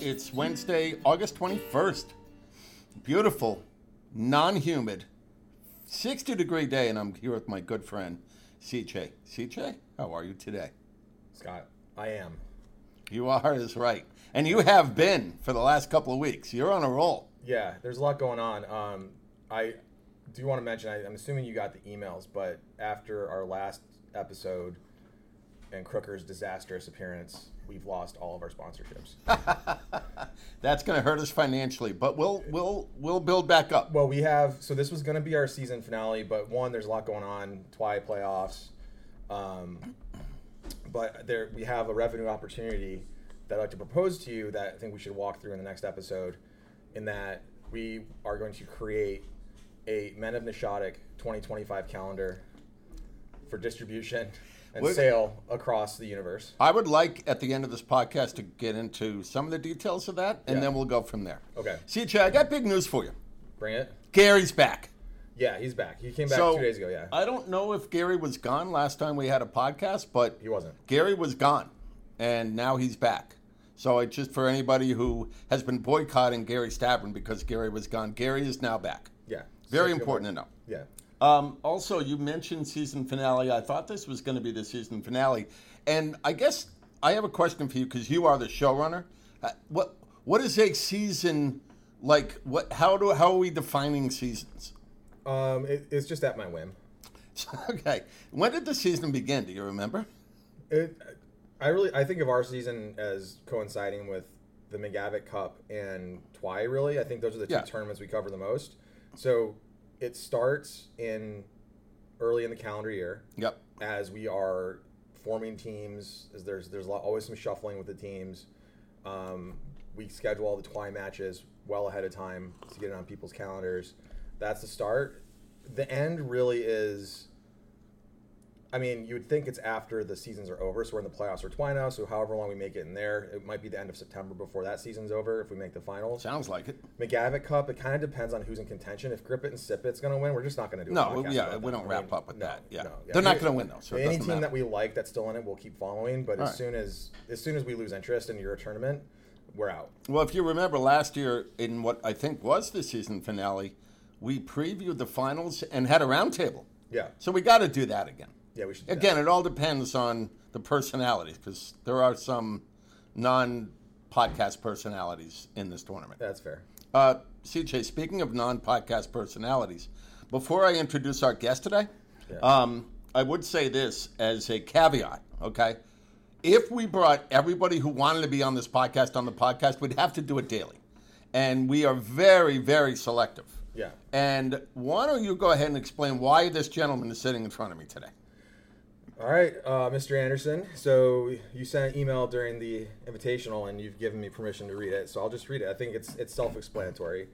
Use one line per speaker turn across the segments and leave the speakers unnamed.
It's Wednesday, August 21st. Beautiful, non-humid, 60-degree day, and I'm here with my good friend, CJ. CJ, how are you today?
Scott, I am.
You are is right. And you have been for the last couple of weeks. You're on a roll.
Yeah, there's a lot going on. I do want to mention, I'm assuming you got the emails, but after our last episode and Crooker's disastrous appearance, we've lost all of our sponsorships.
That's going to hurt us financially, but we'll build back up.
Well, so this was going to be our season finale, but one, there's a lot going on, playoffs. But we have a revenue opportunity that I'd like to propose to you that I think we should walk through in the next episode, in that we are going to create a Men of Nishotic 2025 calendar for distribution and sale across the universe.
I would like, at the end of this podcast, to get into some of the details of that, and then we'll go from there.
Okay.
CJ, I got big news for you.
Bring it.
Gary's back.
Yeah, he's back. He came back 2 days ago, yeah.
I don't know if Gary was gone last time we had a podcast, but
he wasn't.
Gary was gone, and now he's back. So it's just for anybody who has been boycotting Gary Stavron because Gary was gone, Gary is now back.
Yeah.
Very important to know.
Yeah.
Also, you mentioned season finale. I thought this was going to be the season finale. And I guess I have a question for you because you are the showrunner. What is a season like? How are we defining seasons?
It's just at my whim.
Okay. When did the season begin? Do you remember?
I think of our season as coinciding with the McGavick Cup and TWI, really. I think those are the two tournaments we cover the most. So it starts early in the calendar year.
Yep.
As we are forming teams, as there's always some shuffling with the teams. We schedule all the TWI matches well ahead of time to get it on people's calendars. That's the start. The end really is, I mean, you would think it's after the seasons are over, so we're in the playoffs for TWI now, so however long we make it in there, it might be the end of September before that season's over if we make the finals.
Sounds like it.
McGavick Cup, it kind of depends on who's in contention. If Grip It and Sip It's going to win, we're just not going to do a podcast.
We don't wrap up with that. Yeah.
No, yeah.
They're not going to win, though. So
any team that we like that's still in it, we'll keep following, but as soon as we lose interest in your tournament, we're out.
Well, if you remember last year in what I think was the season finale, we previewed the finals and had a roundtable.
Yeah.
So we got to do that again.
Yeah, we should do
Again,
that.
It all depends on the personalities because there are some non-podcast personalities in this tournament.
That's fair.
CJ, speaking of non-podcast personalities, before I introduce our guest today, I would say this as a caveat, okay? If we brought everybody who wanted to be on this podcast on the podcast, we'd have to do it daily. And we are very, very selective.
Yeah.
And why don't you go ahead and explain why this gentleman is sitting in front of me today?
All right, Mr. Anderson. So you sent an email during the invitational, and you've given me permission to read it. So I'll just read it. I think it's self-explanatory.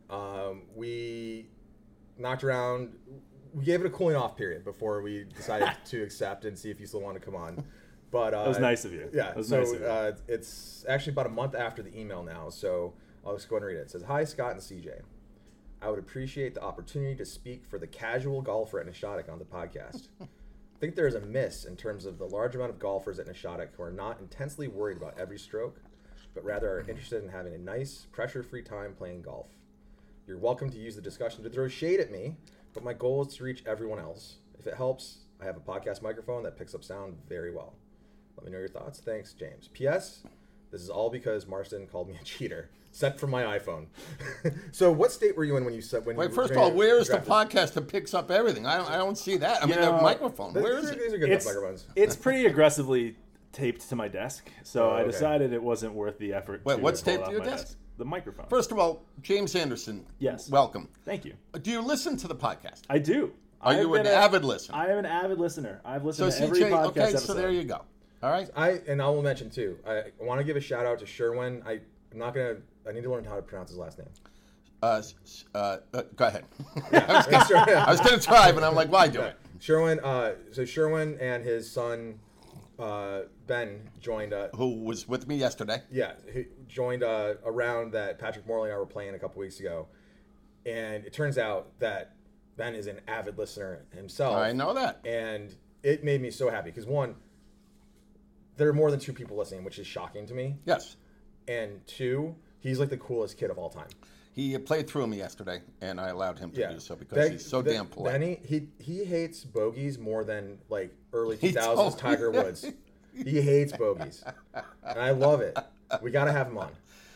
We knocked around. We gave it a cooling off period before we decided to accept and see if you still want to come on. But
that was nice of you.
Yeah. It's actually about a month after the email now. So I'll just go ahead and read it. It says, "Hi, Scott and CJ. I would appreciate the opportunity to speak for the casual golfer at Nishotic on the podcast. I think there is a miss in terms of the large amount of golfers at Nishotic who are not intensely worried about every stroke, but rather are interested in having a nice, pressure-free time playing golf. You're welcome to use the discussion to throw shade at me, but my goal is to reach everyone else. If it helps, I have a podcast microphone that picks up sound very well. Let me know your thoughts. Thanks, James. P.S. This is all because Marston called me a cheater. Sent from my iPhone." So what state were you in when you said...
Wait, first of all, where is the podcast that picks up everything? I don't see that. I mean, the microphone. Where is it?
These are good microphones.
It's pretty aggressively taped to my desk, so I decided it wasn't worth the effort.
Wait, what's taped to your desk?
The microphone.
First of all, James Anderson.
Yes.
Welcome.
Thank you.
Do you listen to the podcast?
I do.
Are you an avid listener?
I am an avid listener. I've listened to every
CJ,
podcast
okay,
episode.
so there you go. All right.
I will mention too. I want to give a shout out to Sherwin. I need to learn how to pronounce his last name.
Go ahead. I was going to try, but I'm like, why do it?
Sherwin. So Sherwin and his son Ben joined.
Who was with me yesterday?
Yeah, he joined a round that Patrick Morley and I were playing a couple weeks ago, and it turns out that Ben is an avid listener himself.
I know that,
and it made me so happy because one, there are more than two people listening, which is shocking to me.
Yes.
and 2, he's like the coolest kid of all time.
He played through me yesterday, and I allowed him to do so because he's so damn polite.
Then he hates bogeys more than like early 2000s Tiger Woods. He hates bogeys, and I love it. We got to have him on.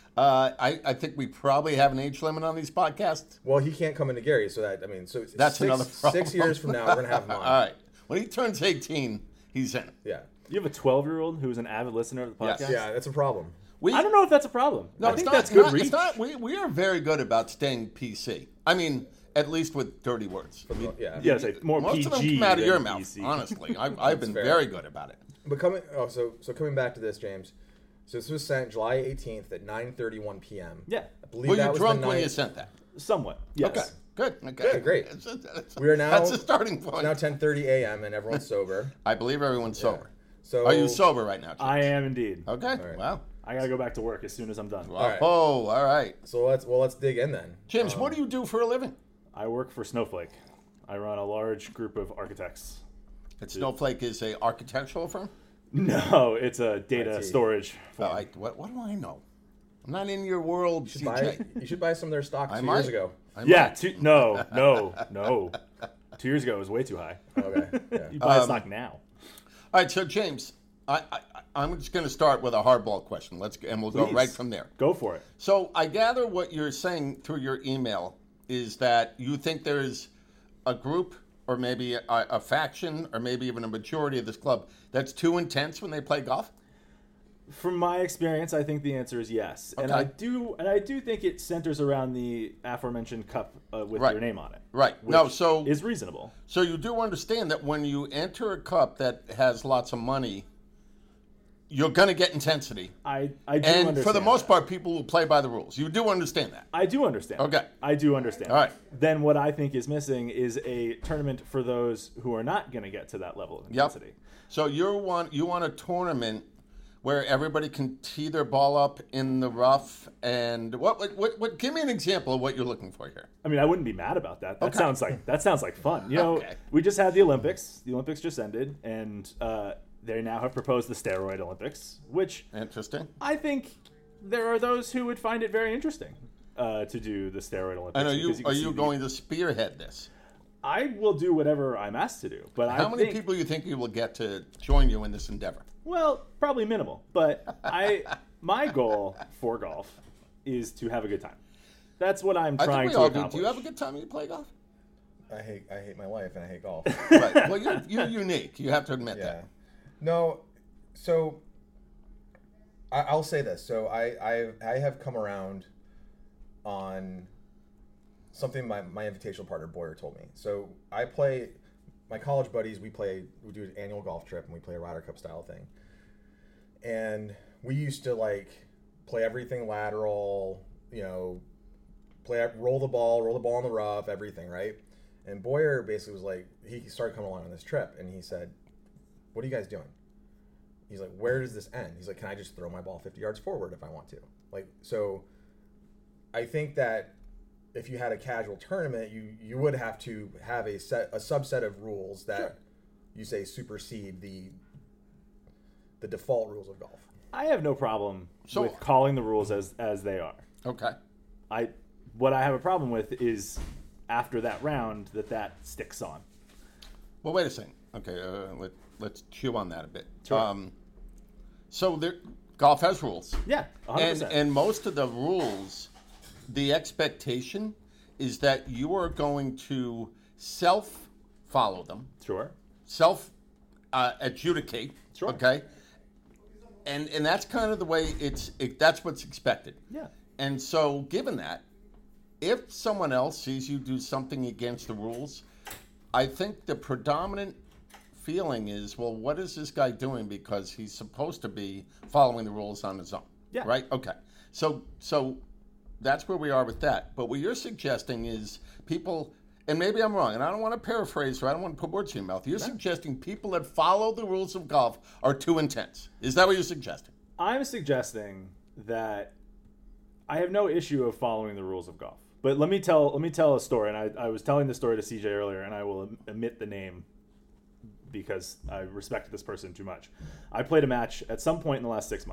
I think we probably have an age limit on these podcasts.
Well, he can't come into Gary, so that's
another problem.
6 years from now, we're gonna have him on.
All right, when he turns 18, he's in.
Yeah.
You have a 12-year-old who's an avid listener of the podcast?
Yes.
Yeah, that's a problem.
I don't know if that's a problem.
No,
I think that's good reach.
We are very good about staying PC. I mean, at least with dirty words.
Yeah, say more
most
PG
of them come out of your
than
mouth,
PC.
honestly. I've been very good about it.
But coming back to this, James. So this was sent July 18th at 9:31 p.m.
Yeah.
I believe
Were
that
you
was
drunk
the
when
night.
you sent that?
Somewhat, yes.
Okay, good. Okay,
Good, great. We are now.
That's a starting point.
It's now 10:30 a.m. and everyone's sober.
I believe everyone's sober.
So
Are you sober right now, James?
I am indeed.
Okay.
right.
Wow.
I gotta go back to work as soon as I'm done.
Wow.
right.
Oh, all right.
So let's dig in then.
James, what do you do for a living?
I work for Snowflake. I run a large group of architects.
Snowflake is a architectural firm?
No, it's a data
IT.
storage
Oh,
firm.
what do I know? I'm not in your world, CJ.
You should buy some of their stock
I
2
might.
years ago.
I
Yeah,
might.
no. 2 years ago it was way too high.
Okay. Yeah.
You buy stock now.
All right, so James, I'm just going to start with a hardball question. We'll go
Please.
right from there.
Go for it.
So I gather what you're saying through your email is that you think there's a group or maybe a faction or maybe even a majority of this club that's too intense when they play golf?
From my experience, I think the answer is yes, and
Okay.
I do think it centers around the aforementioned cup with
Right.
your name on it.
Right.
Which
No, so
is reasonable.
So you do understand that when you enter a cup that has lots of money, you're going to get intensity.
I do
And
understand
for the most
that.
part, people will play by the rules. You do understand that.
I do understand.
Okay.
I do understand.
All right.
Then what I think is missing is a tournament for those who are not going to get to that level of intensity.
So you want a tournament where everybody can tee their ball up in the rough, and what? Give me an example of what you're looking for here.
I mean, I wouldn't be mad about that. That sounds like fun. You know,
Okay.
we just had the Olympics. The Olympics just ended, and they now have proposed the steroid Olympics, which
Interesting.
I think there are those who would find it very interesting to do the steroid Olympics.
And
because
are
can
you
see
going to spearhead this?
I will do whatever I'm asked to do, but
How many people you think you will get to join you in this endeavor?
Well, probably minimal, but my goal for golf is to have a good time. That's what I'm
I
trying
think we
to
all do.
accomplish.
Do you have a good time when you play golf?
I hate my life and I hate golf.
Right. Well, you're unique. You have to admit
Yeah.
that.
No, so I'll say this. So I have come around on something my invitational partner Boyer told me. So I play, my college buddies, we do an annual golf trip and we play a Ryder Cup style thing. And we used to like play everything lateral, roll the ball in the rough, everything, right? And Boyer basically was like, he started coming along on this trip and he said, "What are you guys doing?" He's like, "Where does this end?" He's like, "Can I just throw my ball 50 yards forward if I want to?" Like, so I think that if you had a casual tournament, you would have to have a subset of rules that you say supersede the default rules of golf.
I have no problem with calling the rules as they are.
Okay.
What I have a problem with is after that round that sticks on.
Well, wait a second. Okay, let's chew on that a bit.
Sure.
So golf has rules.
Yeah, 100%.
And most of the rules, the expectation is that you are going to self-follow them,
Sure.
self-adjudicate,
Sure.
okay? And that's kind of the way that's what's expected.
Yeah.
And so given that, if someone else sees you do something against the rules, I think the predominant feeling is, well, what is this guy doing? Because he's supposed to be following the rules on his own.
Yeah.
Right? Okay. So that's where we are with that. But what you're suggesting is people, and maybe I'm wrong, and I don't want to paraphrase or I don't want to put words in your mouth. You're suggesting people that follow the rules of golf are too intense. Is that what you're suggesting?
I'm suggesting that I have no issue of following the rules of golf. But let me tell a story, and I was telling this story to CJ earlier, and I will omit the name because I respected this person too much. I played a match at some point in the last 6 months,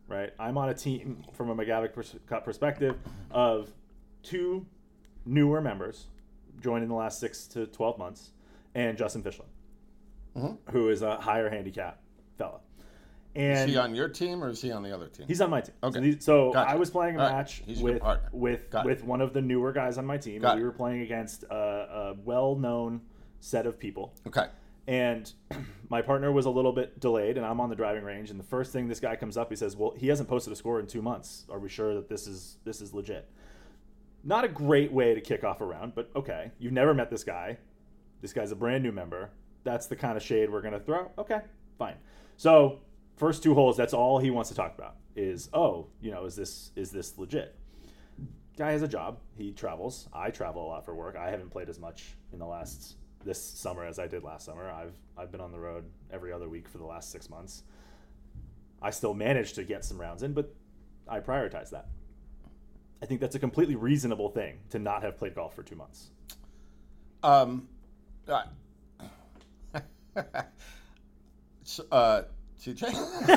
right? I'm on a team from a McGavick perspective of 2 newer members joined in the last 6 to 12 months, and Justin Fischler, who is a higher handicap fella. And
is he on your team or is he on the other team?
He's on my team.
Okay.
So
Gotcha.
I was playing a match with one of the newer guys on my team. And we were playing against a well-known set of people.
Okay.
And my partner was a little bit delayed, and I'm on the driving range. And the first thing this guy comes up, he says, "Well, he hasn't posted a score in 2 months. Are we sure that this is legit?" Not a great way to kick off a round, but okay. You've never met this guy. This guy's a brand new member. That's the kind of shade we're going to throw. Okay, fine. So first 2 holes, that's all he wants to talk about is, is this legit? Guy has a job. He travels. I travel a lot for work. I haven't played as much in this summer as I did last summer. I've been on the road every other week for the last 6 months. I still managed to get some rounds in, but I prioritize that. I think that's a completely reasonable thing to not have played golf for 2 months.
CJ?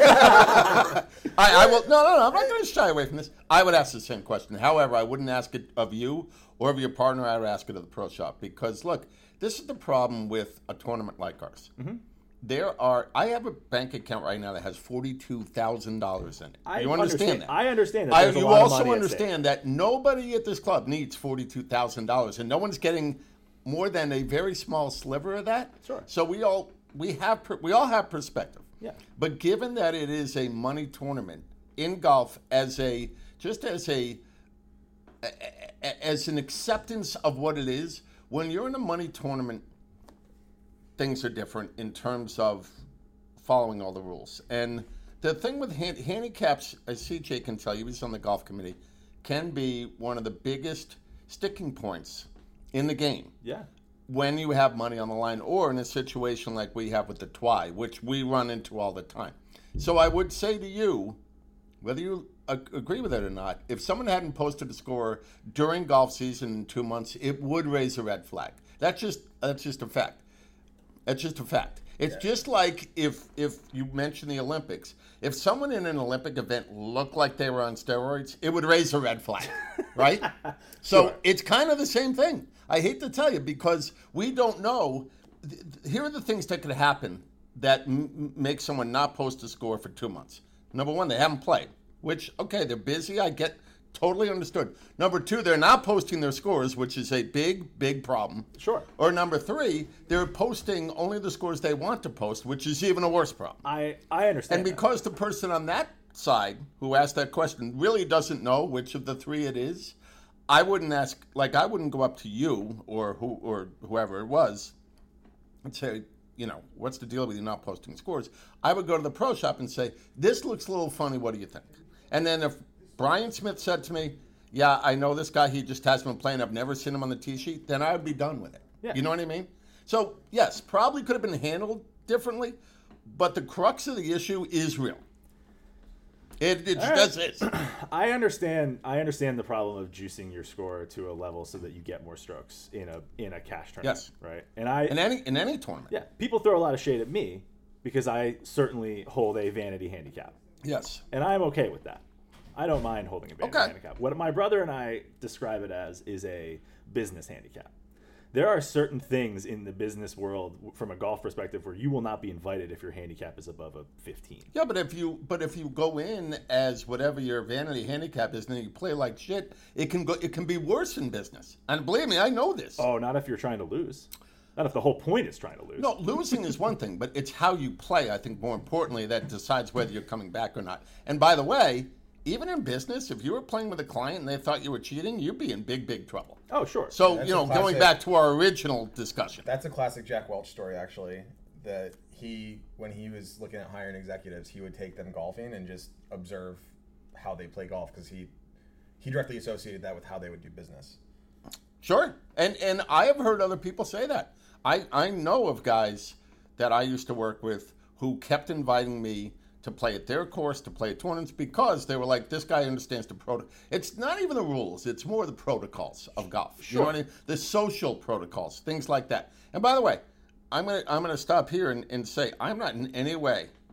I will. No. I'm not going to shy away from this. I would ask the same question. However, I wouldn't ask it of you or of your partner. I would ask it of the pro shop because, look, this is the problem with a tournament like ours. Mm-hmm. I have a bank account right now that has $42,000 in it. You understand that?
I understand that.
You also understand that nobody at this club needs $42,000, and no one's getting more than a very small sliver of that.
Sure.
So we all have perspective.
Yeah.
But given that it is a money tournament in golf, as an acceptance of what it is, when you're in a money tournament, things are different in terms of following all the rules. And the thing with handicaps, as CJ can tell you, he's on the golf committee, can be one of the biggest sticking points in the game.
Yeah.
When you have money on the line, or in a situation like we have with the TWI, which we run into all the time. So I would say to you, whether you agree with it or not, if someone hadn't posted a score during golf season in 2 months, it would raise a red flag. That's just a fact. That's just a fact. It's just like if you mention the Olympics. If someone in an Olympic event looked like they were on steroids, it would raise a red flag, right? So It's kind of the same thing. I hate to tell you because we don't know. Here are the things that could happen that make someone not post a score for 2 months. Number one, they haven't played, which, okay, they're busy. I get totally understood. Number two, they're not posting their scores, which is a big, big problem.
Sure.
Or number three, they're posting only the scores they want to post, which is even a worse problem.
I understand.
And because the person on that side who asked that question really doesn't know which of the three it is, I wouldn't go up to you or whoever it was and say, what's the deal with you not posting scores? I would go to the pro shop and say, this looks a little funny, what do you think? And then if Brian Smith said to me, yeah, I know this guy, he just hasn't been playing, I've never seen him on the tee sheet, then I would be done with it.
Yeah.
You know what I mean? So, yes, probably could have been handled differently, but the crux of the issue is real. It just is.
I understand the problem of juicing your score to a level so that you get more strokes in a cash tournament.
Yes.
Right.
And in any tournament.
Yeah. People throw a lot of shade at me because I certainly hold a vanity handicap.
Yes.
And I'm okay with that. I don't mind holding a vanity handicap. What my brother and I describe it as is a business handicap. There are certain things in the business world from a golf perspective where you will not be invited if your handicap is above a 15.
Yeah, but if you go in as whatever your vanity handicap is and then you play like shit, it can be worse in business. And believe me, I know this.
Oh, not if you're trying to lose. Not if the whole point is trying to lose.
No, losing is one thing, but it's how you play, I think, more importantly, that decides whether you're coming back or not. And by the way, even in business, if you were playing with a client and they thought you were cheating, you'd be in big, big trouble.
Oh, sure.
So, going back to our original discussion.
That's a classic Jack Welch story, actually, that when he was looking at hiring executives, he would take them golfing and just observe how they play golf because he directly associated that with how they would do business.
Sure. And I have heard other people say that. I know of guys that I used to work with who kept inviting me to play at their course, to play at tournaments, because they were like, this guy understands the protocol. It's not even the rules. It's more the protocols of golf.
Sure.
You know what I mean? The social protocols, things like that. And by the way, I'm gonna stop here and say I'm not in any way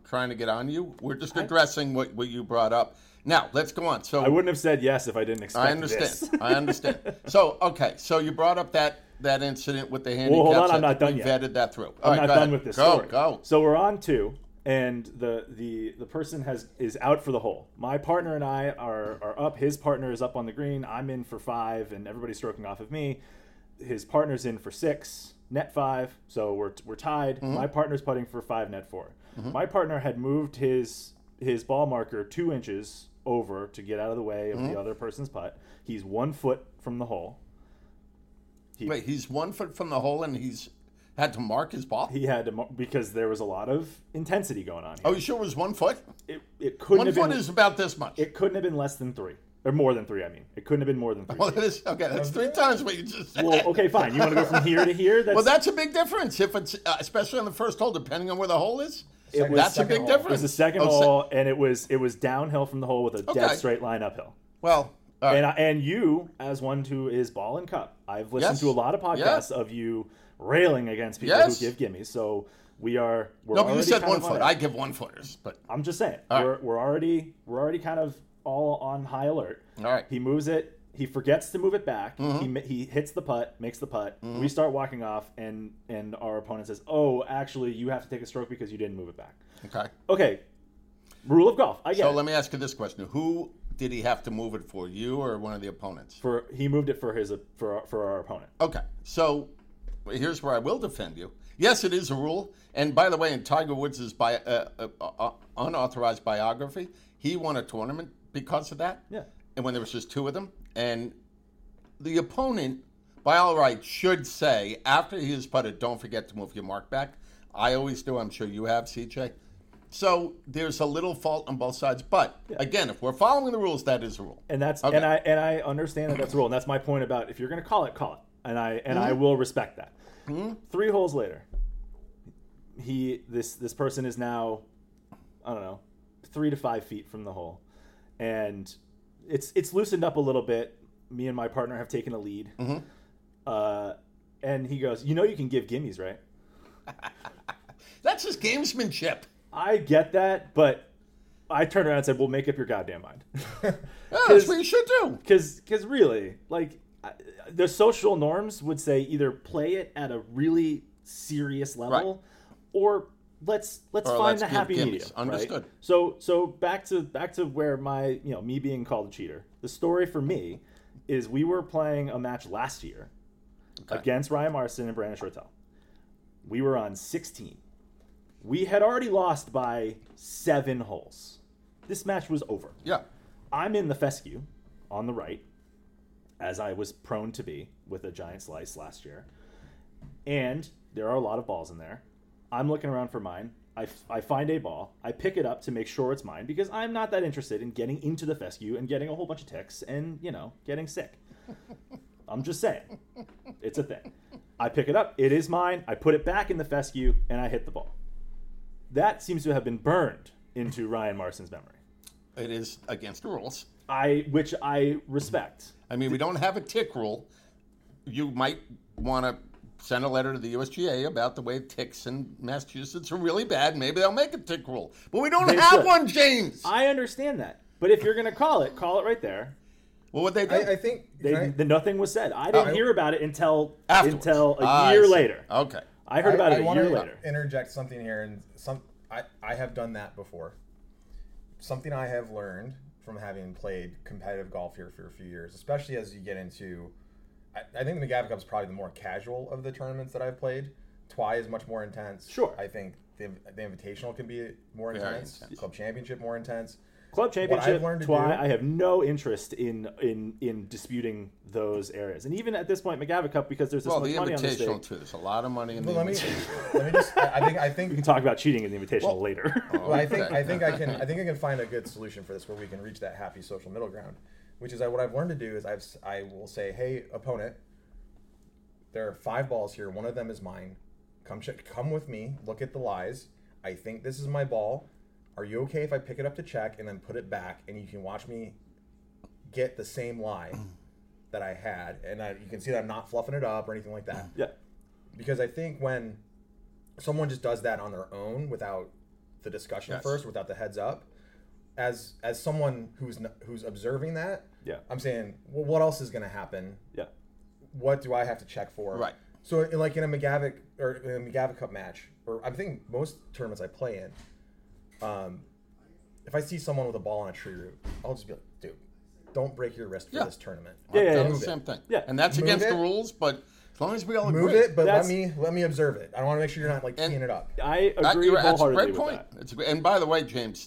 trying to get on you. We're just addressing what you brought up. Now, let's go on. So
I wouldn't have said yes if I didn't expect
I understand.
this.
I understand. So, okay. So you brought up that incident with the handicaps.
Well, hold on. I'm not done
we
yet.
vetted that through.
I'm not done with this story.
Go.
So we're on 2, and the person is out for the hole. My partner and I are up. His partner is up on the green. I'm in for 5, and everybody's stroking off of me. His partner's in for 6, net 5. So we're tied.
Mm-hmm.
My partner's putting for 5, net 4. My partner had moved his ball marker 2 inches over to get out of the way of the other person's putt. He's 1 foot from the hole.
Wait, he's 1 foot from the hole and he's had to mark his ball?
He had to because there was a lot of intensity going on here.
Oh, you sure it was 1 foot?
It couldn't
1
have
foot
been.
is about this much.
It couldn't have been less than 3, or more than 3. I mean, it couldn't have been more than 3.
Well, that is, okay, that's 3 times what you just said.
Well, okay, fine. You want to go from here to here?
Well, that's a big difference. If it's especially on the first hole, depending on where the hole is.
It was
That's a
second
big
hole.
difference.
It was the second hole, and it was downhill from the hole with a dead
Okay.
straight line uphill.
Well, all right.
And you, as one who is ball and cup, I've listened
Yes.
to a lot of podcasts
Yes.
of you railing against people
Yes.
who give gimmies. So we're
no, but you
already
said
kind
1
of on
foot.
it.
I give 1-footers, but
I'm just saying
All right.
we're already kind of all on high alert.
all right.
He moves it. He forgets to move it back.
Mm-hmm.
He hits the putt, makes the putt. We start walking off, and our opponent says, "Oh, actually, you have to take a stroke because you didn't move it back."
Okay.
Okay, rule of golf. I get
So
it.
let me ask you this question: who did he have to move it for? You or one of the opponents?
He moved it for our opponent.
Okay. So here's where I will defend you. Yes, it is a rule. And by the way, in Tiger Woods' unauthorized biography, he won a tournament because of that.
Yeah.
And when there was just 2 of them, and the opponent, by all rights, should say after he has putted, "Don't forget to move your mark back." I always do. I'm sure you have, CJ. So there's a little fault on both sides, but again, if we're following the rules, that is a rule.
And that's
Okay.
and I understand that that's a rule, and that's my point about if you're going to call it, and I will respect that. 3 holes later, this person is now, I don't know, 3 to 5 feet from the hole, and it's loosened up a little bit. Me and my partner have taken a lead, and he goes, "You know, you can give gimmies, right?"
That's just gamesmanship.
I get that, but I turned around and said, "Well, make up your goddamn mind."
Yeah, that's what you should do.
Because really, like, the social norms would say either play it at a really serious level, or let's find
let's
the
give
happy
gimmies.
medium.
Understood.
Right? So back to where my me being called a cheater. The story for me is we were playing a match last year against Ryan Marston and Brandon Shortell. We were on 16. We had already lost by 7 holes. This match was over.
Yeah.
I'm in the fescue on the right, as I was prone to be with a giant slice last year. And there are a lot of balls in there. I'm looking around for mine. I find a ball. I pick it up to make sure it's mine because I'm not that interested in getting into the fescue and getting a whole bunch of ticks and, getting sick. I'm just saying. It's a thing. I pick it up. It is mine. I put it back in the fescue, and I hit the ball. That seems to have been burned into Ryan Marston's memory.
It is against the rules.
Which I respect.
I mean, we don't have a tick rule. You might want to send a letter to the USGA about the way ticks in Massachusetts are really bad. Maybe they'll make a tick rule. But we don't
They
have
should.
one, James.
I understand that. But if you're going to call it right there.
Well, what they do?
I think
Nothing was said. I didn't hear about it until
Afterwards.
a
I
year
see.
later.
Okay.
I heard about it a
wanna
year later.
Interject something here, and I have done that before. Something I have learned from having played competitive golf here for a few years, especially as you get into, I think the McGavick Cup is probably the more casual of the tournaments that I've played. Twi is much more intense.
Sure.
I think the Invitational can be more
Very
intense.
intense.
Club Championship more intense.
Club Championship,
learned to
Twi,
do-
I have no interest in disputing those areas. And even at this point, McGavick Cup, because there's this
Well,
much
the
money on the
Invitational,
stake.
too. There's a lot of money in
Well,
the
let me
Invitational.
just. I
We can
think.
talk about cheating in the Invitational later.
Well, I think
Okay.
I think I can find a good solution for this where we can reach that happy social middle ground, which is what I've learned to do is I will say, hey opponent, there are 5 balls here. One of them is mine. Come with me. Look at the lies. I think this is my ball. Are you okay if I pick it up to check and then put it back and you can watch me get the same lie that I had, and you can see that I'm not fluffing it up or anything like that.
Yeah.
Because I think when someone just does that on their own without the discussion
Yes.
first without the heads up. As someone who's observing that,
Yeah.
I'm saying, well, what else is going to happen?
Yeah.
What do I have to check for?
Right.
So, in a McGavick or in a McGavick Cup match, or I'm thinking most tournaments I play in, if I see someone with a ball on a tree root, I'll just be like, dude, don't break your wrist for
Yeah.
this tournament.
Yeah,
I've
yeah,
done
yeah.
the
Move
same
it.
thing.
Yeah.
And that's
Move
against the
it.
rules, but as long as we all agree.
Move it, but
That's-
let me observe it. I want to make sure you're not like
And-
teeing it up.
I
That's
agree
a
wholeheartedly
great
with
point.
that.
And by the way, James,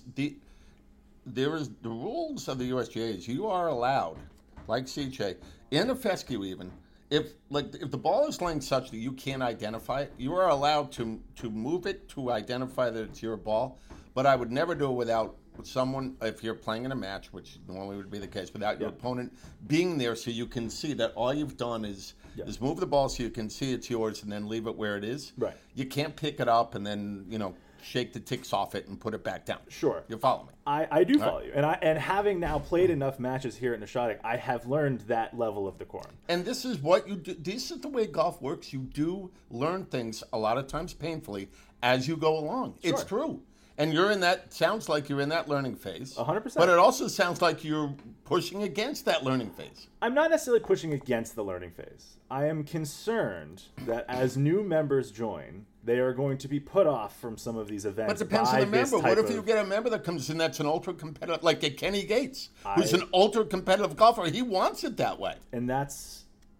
there is the rules of the USGAs. You are allowed, like CJ, in a fescue even, if the ball is laying such that you can't identify it, you are allowed to move it to identify that it's your ball. But I would never do it without someone, if you're playing in a match, which normally would be the case, without your opponent being there so you can see that all you've done is move the ball so you can see it's yours and then leave it where it is.
Right.
You can't pick it up and then, shake the ticks off it and put it back down.
Sure.
You follow me?
I do follow you, and having now played enough matches here at Nishadic, I have learned that level of decorum.
And this is what you do. This is the way golf works. You do learn things a lot of times painfully as you go along. It's true. And you're in that, sounds like you're in that learning phase.
100%.
But it also sounds like you're pushing against that learning phase.
I'm not necessarily pushing against the learning phase. I am concerned that as new members join, they are going to be put off from some of these events.
But it depends
by
on the
this
member. What
type
if you
of-
get a member that comes in that's an ultra competitive, like a Kenny Gates, who's an ultra competitive golfer? He wants it that way.
And that's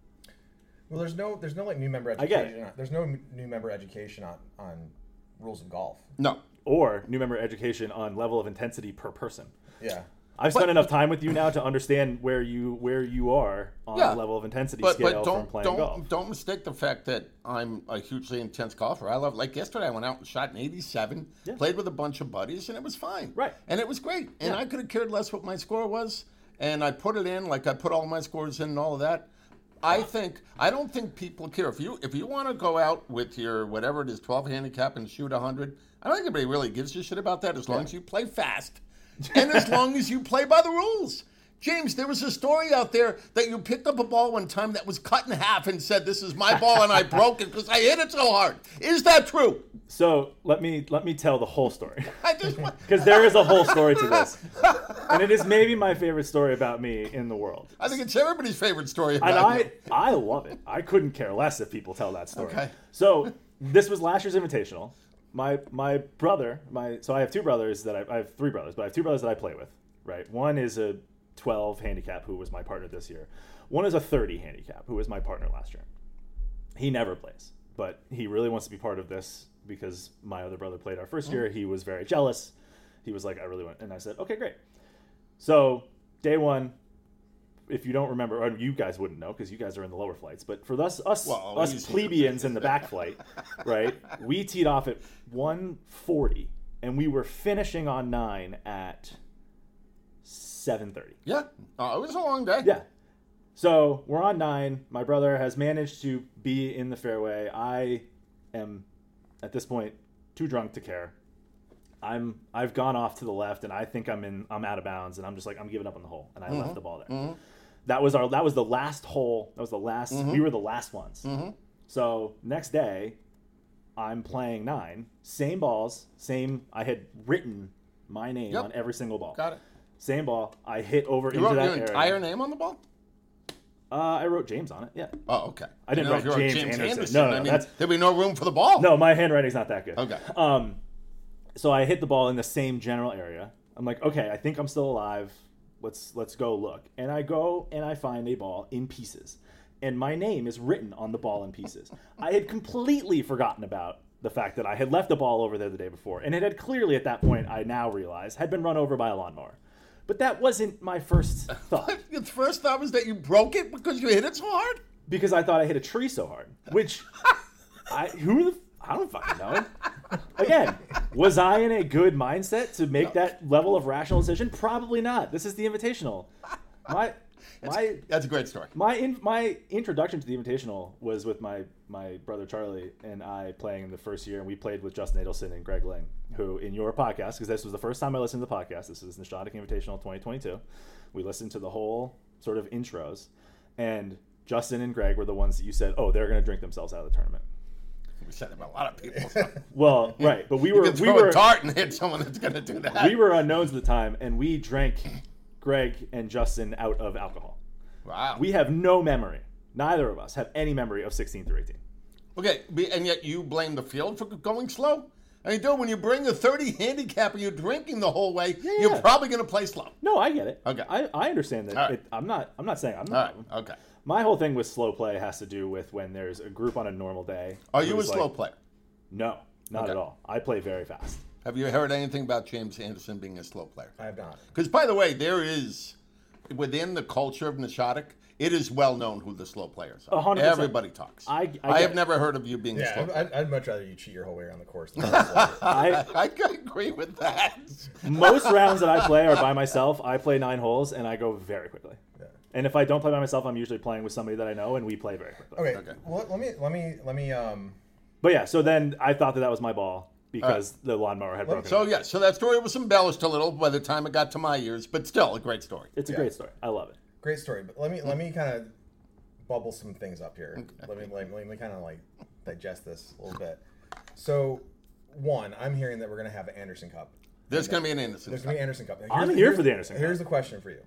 Well, there's no like new member
I get
education. There's no new member education on rules of golf.
No.
or new member education on level of intensity per person.
Yeah.
I've spent enough time with you now to understand where you are on the level of intensity scale from playing golf.
Don't mistake the fact that I'm a hugely intense golfer. I love, like yesterday, I went out and shot an 87, played with a bunch of buddies, and it was fine.
Right.
And it was great. And I could have cared less what my score was, and I put it in, like I put all my scores in and all of that. I don't think people care. If you want to go out with your whatever it is, 12 handicap and shoot 100, I don't think anybody really gives a shit about that as long as you play fast and as long as you play by the rules. James, there was a story out there that you picked up a ball one time that was cut in half and said, "This is my ball," and I broke it because I hit it so hard. Is that true?
So let me tell the whole story.
I just want.
Because there is a whole story to this. And it is maybe my favorite story about me in the world.
I think it's everybody's favorite story
And
about you.
I love it. I couldn't care less if people tell that story.
Okay.
So this was last year's Invitational. My brother, so I have two brothers I have three brothers, but I have two brothers that I play with, right? One is a 12 handicap who was my partner this year. One is a 30 handicap who was my partner last year. He never plays, but he really wants to be part of this because my other brother played our first year. He was very jealous. He was like, I really want, and I said, okay, great. So day one, if you don't remember, or you guys wouldn't know because you guys are in the lower flights, but for us
easy.
plebeians in the back flight, right? We teed off at 140 and we were finishing on 9 at 7:30.
Yeah. It was a long day.
Yeah. So we're on 9. My brother has managed to be in the fairway. I am, at this point, too drunk to care. I've gone off to the left, and I think I'm out of bounds, and I'm just like, I'm giving up on the hole, and I left the ball there. That was the last hole. That was the last. We were the last ones. So next day, I'm playing 9, same balls, same. I had written my name on every single ball.
Got it.
Same ball. I hit over
You
into
wrote
that
your
area.
entire name on the ball?
I wrote James on it. Yeah.
Oh, okay.
I didn't
know
write
if you wrote
James Anderson. No,
I mean,
that's-
there'd be no room for the ball.
No, my handwriting's not that good.
Okay.
So I hit the ball in the same general area. I'm like, okay, I think I'm still alive. Let's go look. And I go and I find a ball in pieces. And my name is written on the ball in pieces. I had completely forgotten about the fact that I had left the ball over there the day before. And it had clearly at that point, I now realize, had been run over by a lawnmower. But that wasn't my first thought.
Your first thought was that you broke it because you hit it so hard?
Because I thought I hit a tree so hard. Which, I don't fucking know. Again, was I in a good mindset to make that level of rational decision? Probably not. This is the Invitational.
That's a great story.
My introduction to the Invitational was with my brother Charlie and I playing in the first year, and we played with Justin Adelson and Greg Ling, who in your podcast, because this was the first time I listened to the podcast. This is Nishadic Invitational 2022. We listened to the whole sort of intros, and Justin and Greg were the ones that you said, "Oh, they're going to drink themselves out of the tournament."
We said it about a lot of people. So.
Well, right, but we
You
were
can throw a dart and hit someone that's going to do that.
we were unknowns at the time, and we drank Greg and Justin out of alcohol.
Wow.
We have no memory. Neither of us have any memory of 16 through 18.
Okay, and yet you blame the field for going slow? I mean, dude, when you bring a 30 handicap and you're drinking the whole way, you're probably going to play slow.
No, I get it.
Okay.
I understand that.
All right.
I'm not saying I'm
All
not.
right, okay.
My whole thing with slow play has to do with when there's a group on a normal day.
Are you a
who's
slow
like,
player?
No, not
Okay.
at all. I play very fast.
Have you heard anything about James Anderson being a slow player?
I have not.
Because, by the way, there is, within the culture of Nishotic, it is well known who the slow players are.
100%.
Everybody talks.
I
have
get it.
never heard of you being a slow
Yeah,
player.
I'd much rather you cheat your whole way around the course. Than
I agree with that.
Most rounds that I play are by myself. I play 9 holes and I go very quickly.
Yeah.
And if I don't play by myself, I'm usually playing with somebody that I know, and we play very quickly.
Okay. Well, let me.
But yeah, so then I thought that was my ball because the lawnmower had broken.
So, yeah, so that story was embellished a little by the time it got to my ears, but still a great story.
It's a great story. I love it.
Great story, but let me kind of bubble some things up here. Let me kind of like digest this a little bit. So, one, I'm hearing that we're going to have an Anderson Cup.
There's going to be an Anderson.
There's going to be an Anderson Cup.
I'm here for the Anderson Cup.
Here's the question for you.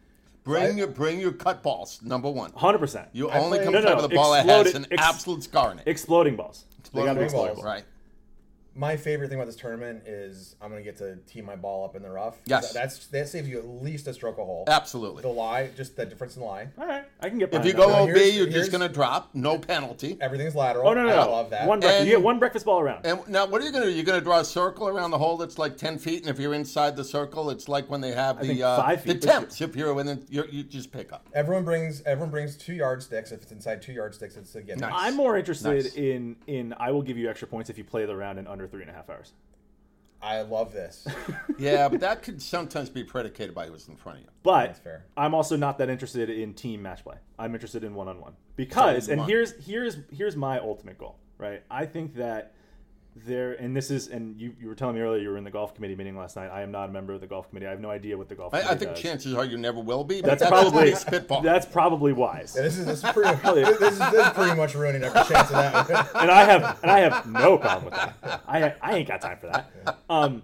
Bring your cut balls, number one.
100%.
You only
play-
come
No,
play
no,
with a ball that has an
exploded-
absolute scar in it.
Exploding balls. They gotta be
Exploding
exploding
balls.
balls.
Right.
My favorite thing about this tournament is I'm going to get to tee my ball up in the rough.
Yes.
That saves you at least a stroke a hole.
Absolutely.
The lie, just the difference in lie.
All right, I can get
If
behind
you
that.
go
Now,
OB,
here's-
you're
here's-
just going to drop. No penalty.
Everything's lateral.
Oh, no.
I love that.
One breakfast.
And-
You get one breakfast ball around.
And now, what are you going to do? You're going to draw a circle around the hole that's like 10 feet, and if you're inside the circle, it's like when they have
think
the
5 feet,
the
but
temps. If you're within, you just pick up.
Everyone brings 2 yardsticks. If it's inside 2 yardsticks, it's again.
Nice.
I'm more interested
Nice.
in I will give you extra points if you play the round in under 3.5 hours.
I love this.
Yeah, but that could sometimes be predicated by who's in front of you.
But
That's fair.
I'm also not that interested in team match play. I'm interested in one-on-one because,
So
and
one.
here's my ultimate goal, right? I think that you were telling me earlier you were in the golf committee meeting last night. I am not a member of the golf committee. I have no idea what the golf committee
I think
does.
chances are you never will be. But
That's probably
spitball.
That's probably wise.
Yeah, this is pretty much ruining every chance of that.
and I have no problem with that. I ain't got time for that.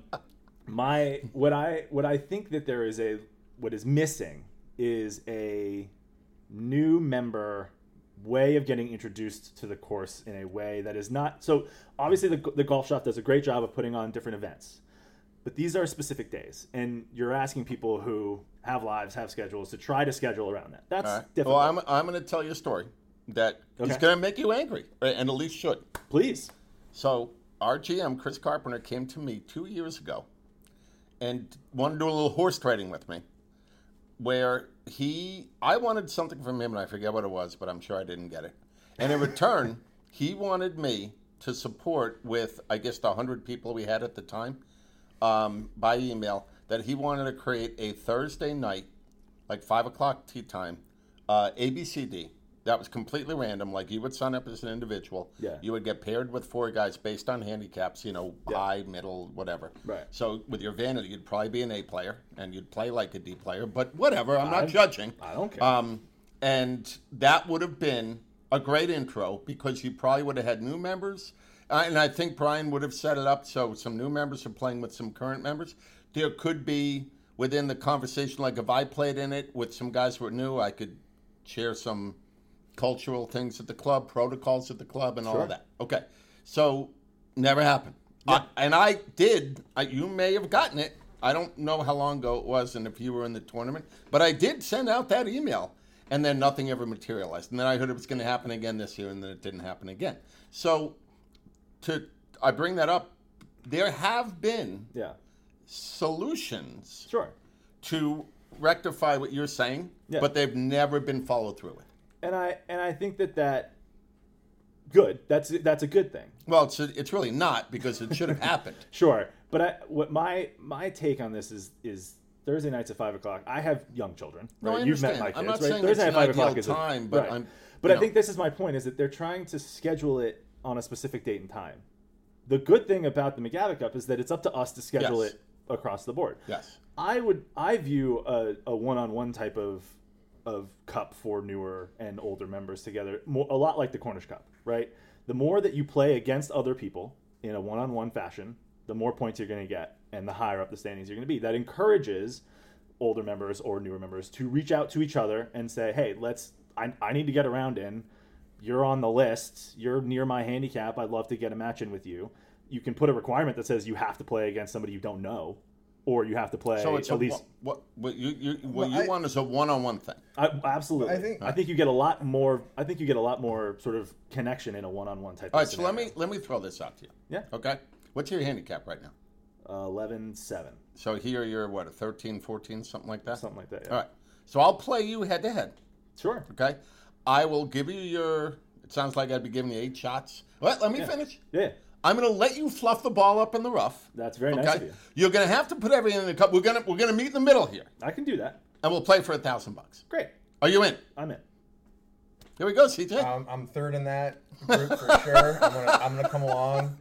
What I think that what is missing is a new member way of getting introduced to the course in a way that is not so obviously the golf shop does a great job of putting on different events, but these are specific days, and you're asking people who have lives, have schedules, to try to schedule around that. That's
All right.
difficult.
Well, I'm going to tell you a story that is
Okay.
going to make you angry, right? And at least should.
Please.
So our GM, Chris Carpenter, came to me 2 years ago and wanted to do a little horse trading with me, where I wanted something from him, and I forget what it was, but I'm sure I didn't get it. And in return, he wanted me to support with, I guess, the 100 people we had at the time, by email, that he wanted to create a Thursday night, like 5 o'clock tea time, ABCD. That was completely random. Like, you would sign up as an individual.
Yeah.
You would get paired with 4 guys based on handicaps, high, middle, whatever.
Right.
So with your vanity, you'd probably be an A player, and you'd play like a D player. But whatever, I'm not
I-
judging.
I don't care.
And that would have been a great intro because you probably would have had new members. And I think Brian would have set it up so some new members are playing with some current members. There could be, within the conversation, like if I played in it with some guys who were new, I could share some cultural things at the club, protocols at the club, and all
Sure.
of that. Okay. So, never happened.
Yeah.
And I did. You may have gotten it. I don't know how long ago it was and if you were in the tournament. But I did send out that email. And then nothing ever materialized. And then I heard it was going to happen again this year, and then it didn't happen again. So, I bring that up. There have been
Yeah.
solutions
Sure.
to rectify what you're saying,
Yeah.
but they've never been followed through with.
And I think that good. That's a good thing.
Well, it's really not because it should have happened.
Sure. But what my take on this is Thursday nights at 5 o'clock. I have young children.
No,
Right?
I
You've met
understand.
my kids.
I'm not
right?
saying
Thursday
it's
night
an
at 5 o'clock
ideal
is
time, but
right.
I'm.
But
you
I
know.
think this is my point: is that they're trying to schedule it on a specific date and time. The good thing about the McGavick Cup is that it's up to us to schedule
Yes.
it across the board.
Yes.
I view a one-on-one type of cup for newer and older members together, a lot like the Cornish Cup, right? The more that you play against other people in a one-on-one fashion, the more points you're going to get, and the higher up the standings you're going to be. That encourages older members or newer members to reach out to each other and say, hey, I need to get around in. You're on the list. You're near my handicap. I'd love to get a match in with you. You can put a requirement that says you have to play against somebody you don't know, or you have to play
it's
at least.
What you want is a one-on-one thing.
Absolutely. I think you get a lot more. I think you get a lot more sort of connection in a one-on-one type.
All right,
of scenario.
so let me throw this out to you.
Yeah.
Okay. What's your handicap right now?
11-7.
So here you're what, a 13, 14, something like that?
Something like that, yeah.
All right. So I'll play you head-to-head.
Sure.
Okay? I will give you it sounds like I'd be giving you 8 shots. Let me finish.
Yeah.
I'm going to let you fluff the ball up in the rough.
That's very nice of you.
You're going to have to put everything in the cup. We're going to meet in the middle here.
I can do that.
And we'll play for $1,000.
Great.
Are you in?
I'm in.
Here we go, CJ.
I'm third in that group for sure. I'm gonna come along.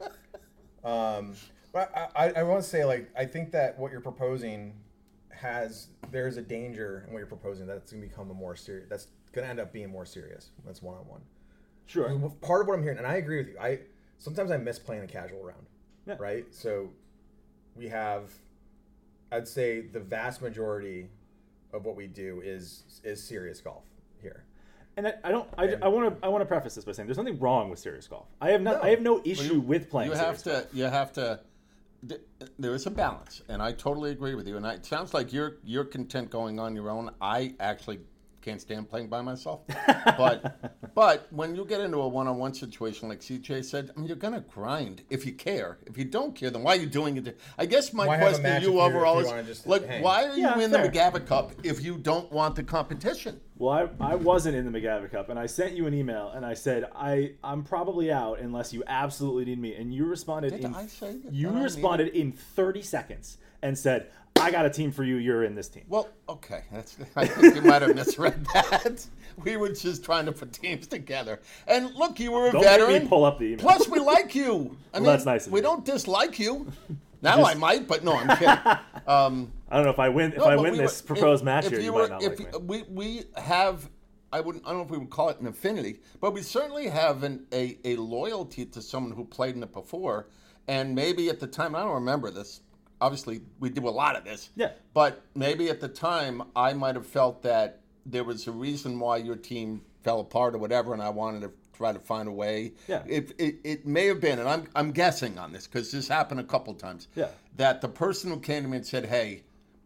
But I want to say, like, I think that what you're proposing there's a danger in what you're proposing that's gonna become that's gonna end up being more serious. That's one-on-one.
Sure.
Part of what I'm hearing, and I agree with you. Sometimes I miss playing a casual round.
Yeah.
Right. So we have, I'd say, the vast majority of what we do is serious golf here.
And I want to preface this by saying there's nothing wrong with serious golf. I have no issue with playing.
You have to. There is a balance, and I totally agree with you. And it sounds like you're content going on your own. I actually can't stand playing by myself. But when you get into a one-on-one situation, like CJ said, I mean, you're gonna grind if you care. If you don't care, then why are you doing it? I guess my question to you overall is, like, why are you in the McGavick Cup if you don't want the competition?
Well, I wasn't in the McGavick Cup, and I sent you an email, and I said I'm probably out unless you absolutely need me, and you responded in 30 seconds and said, I got a team for you. You're in this team.
Well, okay. I think you might have misread that. We were just trying to put teams together. And look, you were a veteran.
Don't make me pull up the email.
Plus, we like you. I mean,
that's nice of you.
We don't dislike you. Now I might, but no, I'm kidding. I
don't know if I win. If I win this proposed match here, you might not like me.
We have. I don't know if we would call it an affinity, but we certainly have a loyalty to someone who played in it before, and maybe at the time, I don't remember this. Obviously, we do a lot of this.
Yeah.
But maybe at the time, I might have felt that there was a reason why your team fell apart or whatever, and I wanted to try to find a way.
Yeah.
It may have been, and I'm guessing on this because this happened a couple times.
Yeah.
That the person who came to me and said, "Hey,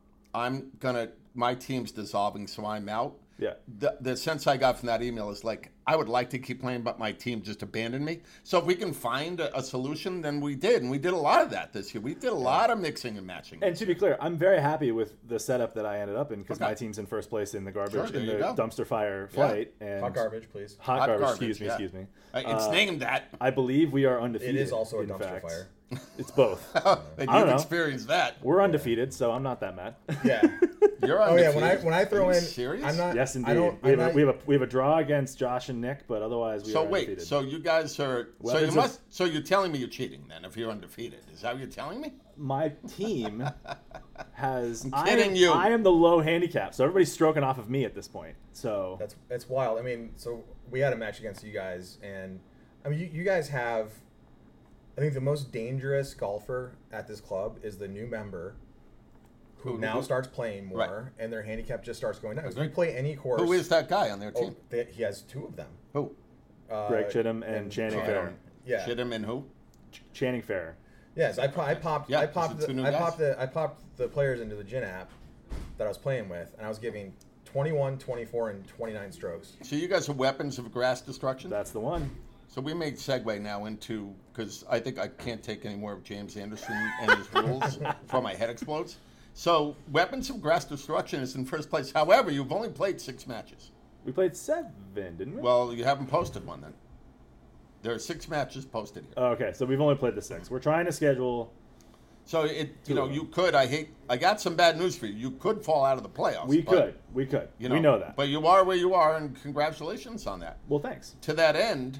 my team's dissolving, so I'm out."
Yeah.
The sense I got from that email is like, I would like to keep playing, but my team just abandoned me. So if we can find a solution, then we did. And we did a lot of that this year. We did a lot of mixing and matching.
And to be clear, I'm very happy with the setup that I ended up in because my team's in first place in the garbage, in the dumpster fire flight.
Yeah. And hot garbage, please.
Hot garbage, excuse me.
It's named that.
I believe we are undefeated.
It is also a dumpster fire.
It's both.
And you've experienced that.
We're undefeated, so I'm not that mad.
Yeah.
You're undefeated.
Oh yeah, when I throw in,
serious?
I'm not.
Yes, indeed. We have a draw against Josh and Nick, but otherwise we are undefeated.
So you guys are. So you're telling me you're cheating then if you're undefeated? Is that what you're telling me?
My team has.
I'm kidding you.
I am the low handicap, so everybody's stroking off of me at this point. So
that's wild. I mean, so we had a match against you guys, and I mean, you guys have. I think the most dangerous golfer at this club is the new member who now starts playing more, and their handicap just starts going down. If you play any course...
Who is that guy on their team?
He has 2 of them.
Who?
Greg Chittum and Channing Fair.
Yeah.
Chittum and who?
Channing Fair.
Yes, I popped the players into the Gin app that I was playing with, and I was giving 21, 24, and 29 strokes.
So you guys are weapons of grass destruction?
That's the one.
So we may segue now into, because I think I can't take any more of James Anderson and his rules before my head explodes. So Weapons of Grass Destruction is in first place. However, you've only played 6 matches.
We played 7, didn't we?
Well, you haven't posted one then. There are 6 matches posted here.
Okay, so we've only played the 6. We're trying to schedule.
So you could. I got some bad news for you. You could fall out of the playoffs.
We could. We know that.
But you are where you are, and congratulations on that.
Well, thanks.
To that end.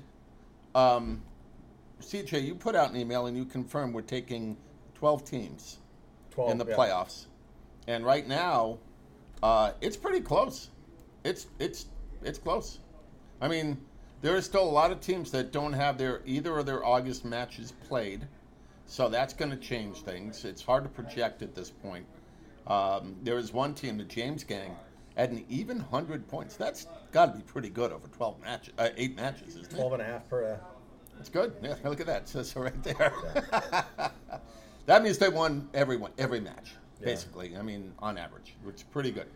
CJ, you put out an email and you confirmed we're taking 12 teams in the playoffs. And right now, it's pretty close. it's close. I mean, there are still a lot of teams that don't have either of their August matches played, so that's going to change things. It's hard to project at this point. There is one team, the James Gang, at an even 100 points. That's got to be pretty good over 8 matches, isn't it?
12 and a half per.
It's good. Yeah, look at that. It says so right there. Yeah. That means they won every match, basically. I mean, on average, which is pretty good.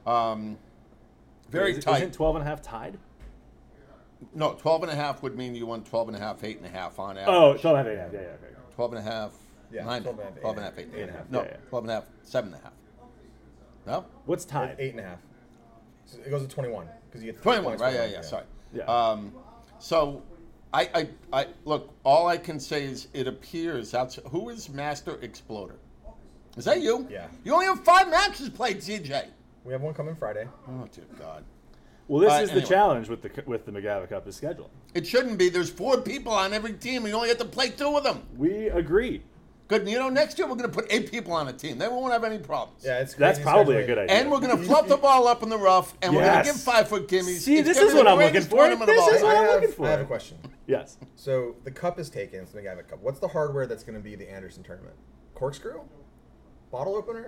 Very tight.
Isn't 12 and a half tied?
No, 12 and a half would mean you won 12 and a half, 8 and a half on average.
Oh, 12 and a half, yeah.
12 and a half, 9, 12 and a half, 8 and a half. No, 12 and a half, 7 and a half. No?
What's tied?
8 and a half. So it goes to 21 because you get
21, right? Yeah. Sorry.
Yeah.
So, I look. All I can say is it appears who is Master Exploder? Is that you?
Yeah.
You only have 5 matches played, CJ.
We have one coming Friday.
Oh dear God.
Well, this is
anyway.
the challenge with the McGavick Cup is schedule.
It shouldn't be. There's 4 people on every team, and you only have to play 2 of them.
We agree.
Good. Next year we're going to put 8 people on a team. They won't have any problems.
Yeah, it's
That's
crazy
probably a
scheduling.
good idea.
And we're going to fluff the ball up in the rough, and we're going to give 5-foot gimmies.
See,
It's
this
gonna
is
be
what
the
I'm looking
greatest
for.
tournament of all
This is what
time.
I'm looking for.
I have a question.
Yes.
So the cup is taken. It's the McGavick Cup. What's the hardware that's going to be the Anderson tournament? Corkscrew? Bottle opener?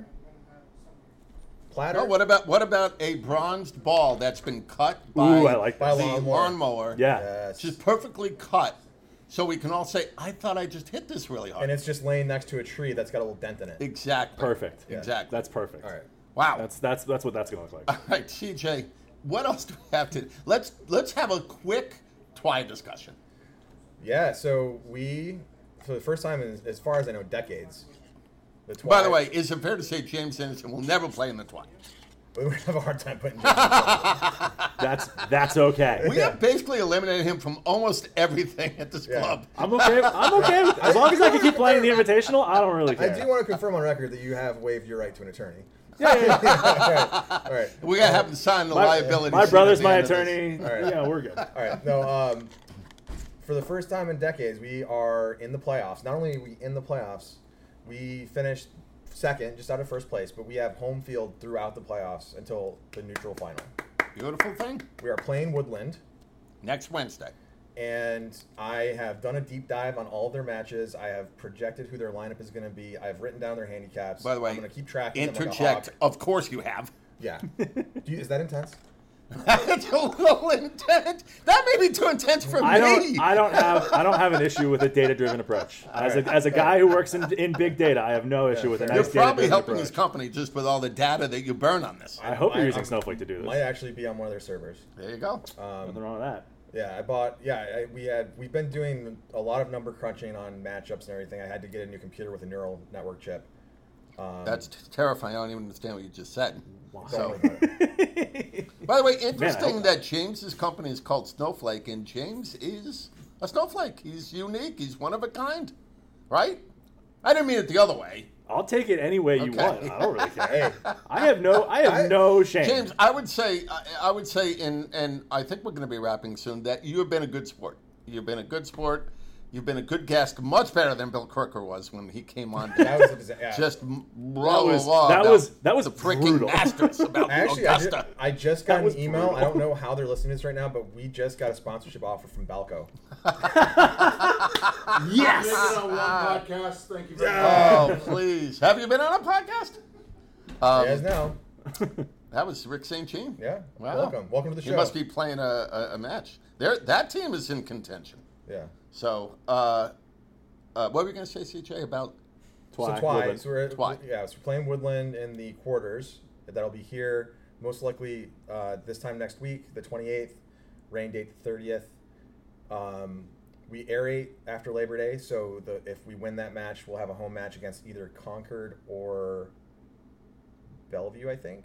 Platter?
No, what about a bronzed ball that's been cut by
Ooh, I like
By
that.
a
the lawnmower?
Yeah.
Yes.
Just perfectly cut, so we can all say, "I thought I just hit this really hard."
And it's just laying next to a tree that's got a little dent in it.
Exactly.
Perfect.
Yeah.
Exactly.
That's perfect.
All right.
Wow.
That's what that's going to look like.
All right, CJ. What else do we have to? Let's have a quick Twi discussion.
Yeah, so for the first time in, as far as I know, decades, the Twi.
By the way, is it fair to say James Anderson will never play in the Twi?
we would have a hard time putting James in.
That's okay.
We have basically eliminated him from almost everything at this
Yeah.
club.
I'm okay. I'm okay with as long as I can keep playing the Invitational. I don't really care.
I do want to confirm on record that you have waived your right to an attorney.
Yeah.
All right.
We're gonna have to sign the liability.
My
sheet
brother's
at the
my
end of this.
attorney.
All right.
Yeah, we're good.
All right. No. For the first time in decades, we are in the playoffs. Not only are we in the playoffs, we finished second, just out of first place, but we have home field throughout the playoffs until the neutral final.
Beautiful thing.
We are playing Woodland,
Next Wednesday.
and I have done a deep dive on all of their matches. I have projected who their lineup is going to be. I've written down their handicaps.
By the way,
I'm going to keep track of them like a
interject.
hawk.
Of course you have.
Yeah. Is that intense?
It's a little intense. That may be too intense for
I
me.
don't have an issue with a data-driven approach. As a guy who works in big data, I have no issue with a
You're
nice
probably
data-driven
helping
approach.
this company just with all the data that you burn on this.
I hope you're using
I'm-
Snowflake to do
Might
this.
actually be on one of their servers.
There you go.
Nothing wrong with that.
Yeah, I bought. Yeah, we've been doing a lot of number crunching on matchups and everything. I had to get a new computer with a neural network chip.
That's terrifying. I don't even understand what you just said.
Don't worry about it.
By the way, interesting
hope
that James's company is called Snowflake, and James is a snowflake. He's unique. He's one of a kind, right? I didn't mean it the other way.
I'll take it any way you
Okay.
want. I don't really care.
Hey,
I have no shame.
James, I would say, and I think we're going to be wrapping soon, that you have been a good sport. You've been a good sport. You've been a good guest, much better than Bill Crooker was when he came on.
that was a disaster. Yeah.
Just
that was
the freaking
brutal.
Masters about
Actually,
Augusta.
I just
That
got
was
an email.
brutal.
I don't know how they're listening to this right now, but we just got a sponsorship offer from Balco.
Yes.
Make it on one podcast. Thank you very much.
Oh, please. Have you been on a podcast?
Yes, now.
That was Rick St. Jean.
Yeah.
Wow.
Welcome to the show.
He must be playing a match. That team is in contention.
Yeah.
So, what were you going to say, CJ, about
So Twi.
Woodland.
So we're
Twi.
Yeah. So we're playing Woodland in the quarters. That'll be here most likely this time next week, the 28th. Rain date the 30th. We aerate after Labor Day, so if we win that match, we'll have a home match against either Concord or Bellevue, I think.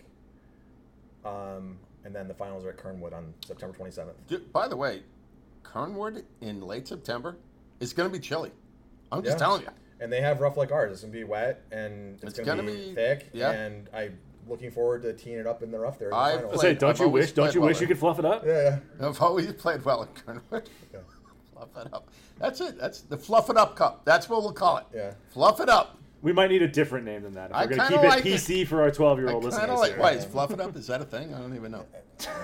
And then the finals are at Kernwood on September 27th.
By the way, Kernwood in late September is going to be chilly. I'm just
Yeah.
telling you.
And they have rough like ours. It's going to be wet and it's going to be thick.
yeah.
And I'm looking forward to teeing it up in the rough there. In the
I've
finals.
I say,
I've
don't you
always
wish
played well
you could fluff it up?
Yeah.
I've always played well at Kernwood.
Yeah.
Fluff it up. That's it. That's the Fluff It Up Cup. That's what we'll call it.
Yeah.
Fluff it up.
We might need a different name than that if
I
we're going to
kinda
keep
like
it PC for our 12-year-old
I
listeners.
kind of like.
here.
Why is Fluff It Up? Is that a thing? I don't even know.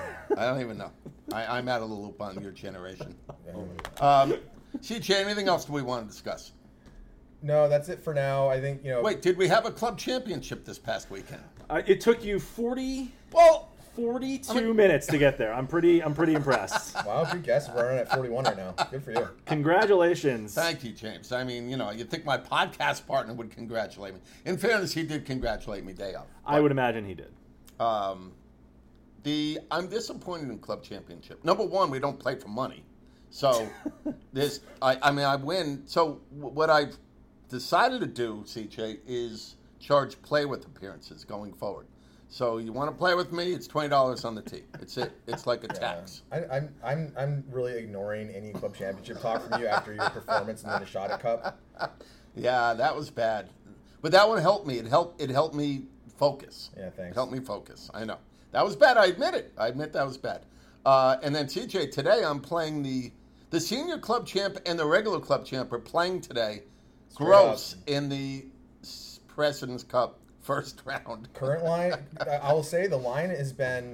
I'm out of the loop on your generation. CJ, anything else do we want to discuss?
No, that's it for now. I think
Wait, did we have a club championship this past weekend?
It took you 42 minutes to get there. I'm pretty impressed.
Wow, good guess. We're running at 41 right now. Good for you.
Congratulations.
Thank you, James. I mean, you'd think my podcast partner would congratulate me. In fairness, he did congratulate me day of.
I would imagine he did.
I'm disappointed in club championship. Number one, we don't play for money. So I win. So what I've decided to do, CJ, is charge play with appearances going forward. So you want to play with me? It's $20 on the tee. It's it. It's like a tax.
I'm really ignoring any club championship talk from you after your performance in the Nishada Cup.
Yeah, that was bad, but that one helped me. It helped me focus.
Yeah, thanks.
It helped me focus. I know that was bad. I admit it. I admit that was bad. And then CJ, today I'm playing the senior club champ and the regular club champ are playing today. Gross in the President's Cup first round.
Current line, I will say the line is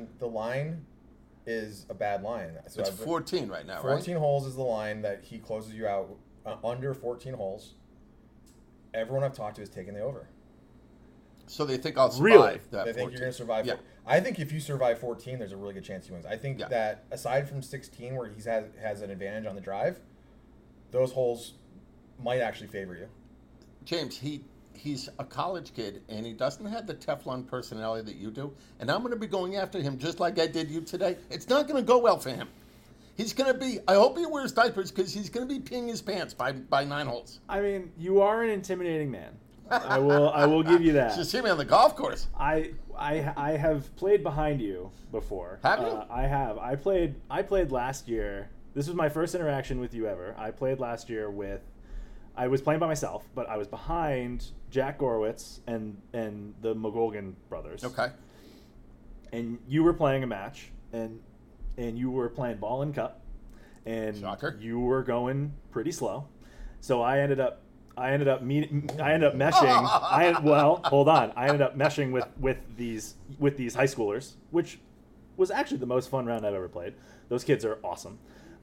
a bad line. So
It's 14 right now,
14 holes is the line that he closes you out under 14 holes. Everyone I've talked to has taken the over.
So they think I'll survive
Really?
that
They
14.
think you're going to survive.
Yeah.
I think if you survive 14, there's a really good chance he wins. I think
Yeah.
that aside from 16, where he has an advantage on the drive, those holes might actually favor you.
James, he's a college kid, and he doesn't have the Teflon personality that you do. And I'm going to be going after him just like I did you today. It's not going to go well for him. He's going to be. I hope he wears diapers because he's going to be peeing his pants by 9 holes.
I mean, you are an intimidating man. I will give you that.
Just see me on the golf course.
I have played behind you before.
Have you?
I have. I played last year. This was my first interaction with you ever. I played last year with. I was playing by myself, but I was behind Jack Gorwitz and the McGolgan brothers.
Okay.
And you were playing a match, and you were playing ball and cup, and
Shocker.
you were going pretty slow. So I ended up meshing. Hold on. I ended up meshing with these high schoolers, which was actually the most fun round I've ever played. Those kids are awesome.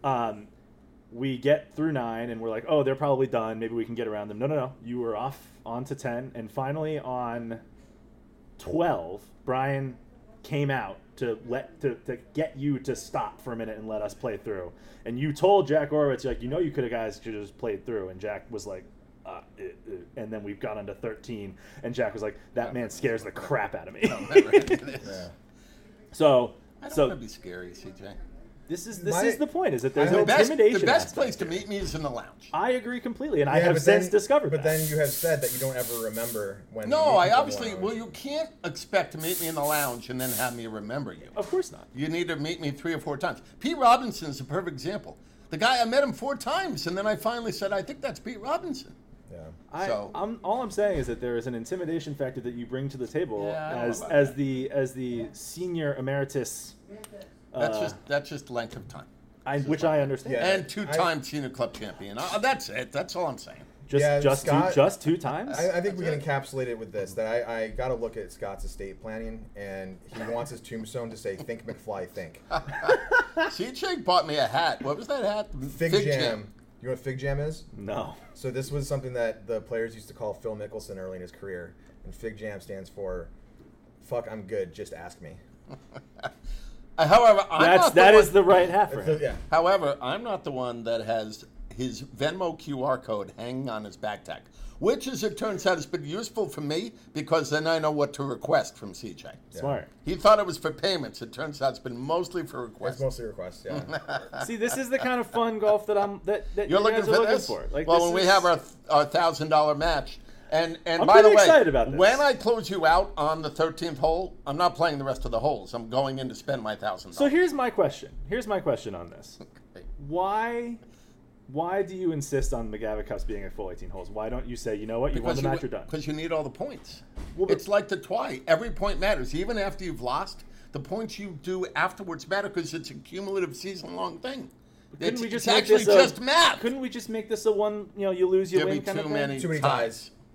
We get through 9 and we're like, oh, they're probably done. Maybe we can get around them. No. You were off onto 10, and finally on 12, Brian came out to get you to stop for a minute and let us play through. And you told Jack Horowitz, like, you could have guys could have just played through. And Jack was like, and then we've got onto 13, and Jack was like, that man scares the crap out of me.
Yeah.
So
I don't want to be scary, CJ.
This is the point, is that there's an
The
intimidation
best
aspect
place to
here.
meet me is in the lounge.
I agree completely, and I have
but
since
then-
discovered
But
that.
then you have said that you don't ever remember when. you
No,
meet
I
people
obviously.
one-on-one.
Well, you can't expect to meet me in the lounge and then have me remember you.
Of course not.
You need to meet me 3 or 4 times. Pete Robinson is a perfect example. The guy, I met him 4 times, and then I finally said, I think that's Pete Robinson.
Yeah.
All I'm saying is that there is an intimidation factor that you bring to the table
Yeah, I don't know about
as the senior emeritus.
That's just length of time.
Which I understand.
Yeah.
And 2-time senior club champion. That's it. That's all I'm saying.
Just
Scott-
2 times.
I think we can encapsulate it with this: that I got to look at Scott's estate planning, and he wants his tombstone to say "Think McFly, think."
CJ bought me a hat. What was that hat?
Fig Jam. You know what Fig Jam is?
No.
So this was something that the players used to call Phil Mickelson early in his career, and Fig Jam stands for "Fuck, I'm good. Just ask me."
However,
That is the right hat for him.
Yeah.
However, I'm not the one that has his Venmo QR code hanging on his backpack, which, as it turns out, has been useful for me because then I know what to request from CJ.
Smart.
He thought it was for payments. It turns out it's been mostly for
It's
requests.
mostly requests. Yeah.
See, this is the kind of fun golf that
You're
you
looking
guys
for
are looking
this?
for. Like,
well,
this
when we
is-
have our $1,000 match, and
I'm
by the
pretty
way,
excited about this.
when I close you out on the 13th hole, I'm not playing the rest of the holes. I'm going in to spend my $1,000.
So here's my question. Here's my question on this. Why do you insist on McGavitt Cups being at full 18 holes? Why don't you say, you know what, you won the match, you're done?
Because you need all the points.
Well, but-
It's like the twy. Every point matters. Even after you've lost, the points you do afterwards matter because it's a cumulative season-long thing.
Couldn't we just
it's
make
actually
this
just math.
Couldn't we just make this a one, you lose, you
There'll
win
be
kind of
too
thing?
many
Too many
ties.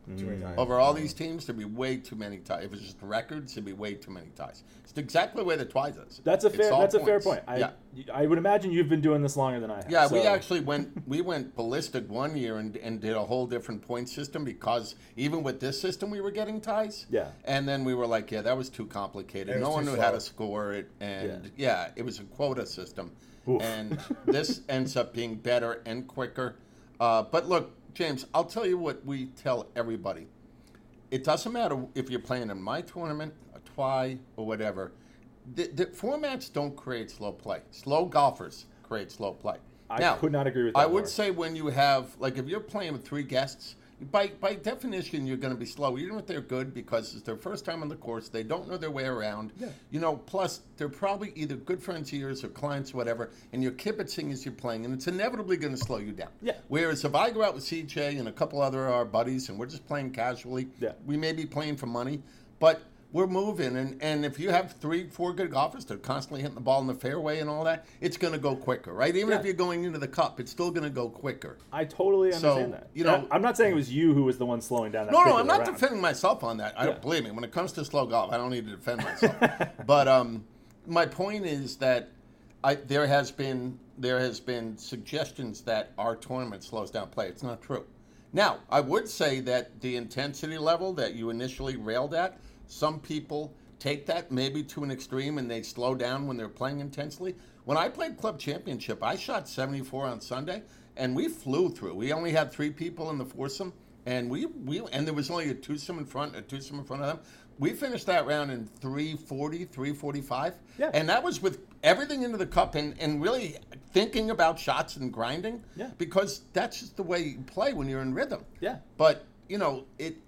Too many times.
Over all these teams, there'd be way too many ties. If it's just records, there'd be way too many ties. It's exactly the way the Twice is.
That's a
It's
fair.
all
That's a fair
points.
point.
Yeah.
I would imagine you've been doing this longer than I have.
Yeah, we
so-
actually went ballistic one year and did a whole different point system because even with this system we were getting ties.
Yeah.
And then we were like, yeah, that was too complicated.
It was
No one
too
knew how
slow.
to score it, and yeah, it was a quota system.
Oof.
And this ends up being better and quicker. But look, James, I'll tell you what we tell everybody. It doesn't matter if you're playing in my tournament, a TWI, or whatever. The formats don't create slow play. Slow golfers create slow play.
I could not agree with that
I would
more.
say when you have, like, if you're playing with 3 guests, by definition, you're going to be slow, even if they're good, because it's their first time on the course. They don't know their way around.
Yeah.
You know, plus, they're probably either good friends of yours or clients or whatever, and you're kibitzing as you're playing, and it's inevitably going to slow you down.
Yeah.
Whereas if I go out with CJ and a couple other our buddies, and we're just playing casually,
Yeah.
we may be playing for money, but we're moving, and if you have 3-4 good golfers that are constantly hitting the ball in the fairway and all that, it's going to go quicker, right? Even
Yeah.
if you're going into the cup, it's still going to go quicker.
I totally understand that.
you know-
I'm not saying it was you who was the one slowing down that
No,
particular
I'm not
round.
defending myself on that. I
Yeah.
don't believe me. When it comes to slow golf, I don't need to defend myself. But my point is that there has been suggestions that our tournament slows down play. It's not true. Now, I would say that the intensity level that you initially railed at, some people take that maybe to an extreme and they slow down when they're playing intensely. When I played Club Championship, I shot 74 on Sunday, and we flew through. We only had 3 people in the foursome, and and there was only a twosome in front of them. We finished that round in 340, 345,
Yeah.
and that was with everything into the cup and really thinking about shots and grinding,
Yeah.
because that's just the way you play when you're in rhythm.
Yeah.
But you know,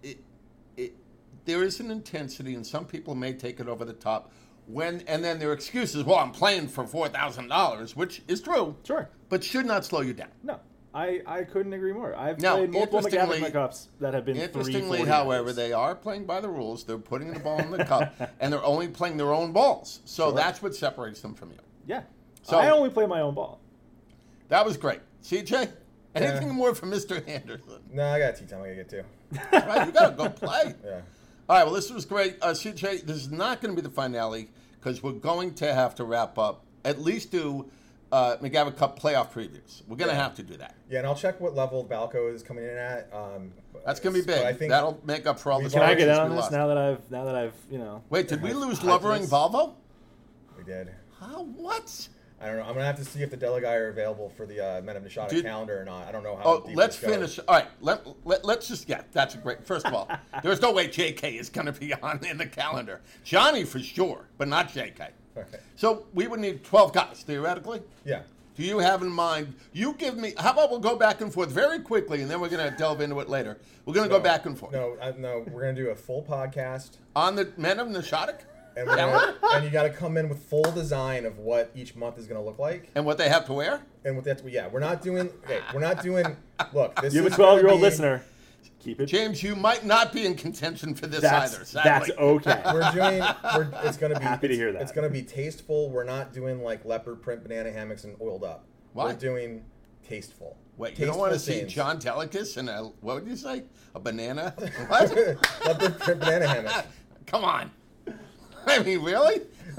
there is an intensity, and some people may take it over the top. And then their excuses, well, I'm playing for $4,000, which is true,
Sure.
but should not slow you down.
No. I couldn't agree more. I've
Now,
played multiple
interestingly-
McGavick cups that have been
Interestingly,
340
however,
yards.
they are playing by the rules. They're putting the ball in the cup, and they're only playing their own balls. So that's what separates them from you.
Yeah.
So-
I only play my own ball.
That was great. CJ, anything more from Mr. Anderson?
No, I got tea time. I gotta get to.
Right, you got to go play.
Yeah.
All right, well, this was great. CJ, this is not going to be the finale because we're going to have to wrap up, at least do McGavick Cup playoff previews. We're going to have to do that.
Yeah, and I'll check what level Balco is coming in at.
That's going to be
but
big.
I think
That'll make up for all the
we've
Can I get
scratches
in on
we
this
lost.
now that I've
Wait, did we lose
hyped
Lovering
this.
Volvo?
we did.
How? What?
I don't know. I'm gonna have to see if the Deleguy are available for the Men of Nishada
Dude.
calendar or not. I don't know how.
Oh,
deep
let's
this goes.
finish. All right, let's just that's a great. First of all, there's no way JK is going to be on in the calendar. Johnny for sure, but not JK.
Okay.
So we would need 12 guys theoretically.
Yeah.
Do you have in mind? You give me. How about we'll go back and forth very quickly, and then we're going to delve into it later. We're going to go back and forth
No, no. We're gonna do a full podcast,
on the Men of Nishadik
and and you got to come in with full design of what each month is gonna look like,
and what they have to wear.
and what that's. Yeah, we're not doing. Okay, we're not doing. Look, this
You have
is
a 12-year-old
gonna be-
listener. Keep it.
James, you might not be in contention for this either.
That's
Sadly.
okay.
It's gonna be.
Happy to hear that.
It's gonna be tasteful. We're not doing like leopard print banana hammocks and oiled up.
Why?
We're doing tasteful.
Wait, you don't want to
Tasteful
see
scenes.
John Delicace in a what would you say? A banana? What?
Leopard print banana hammock.
Come on. I mean, really?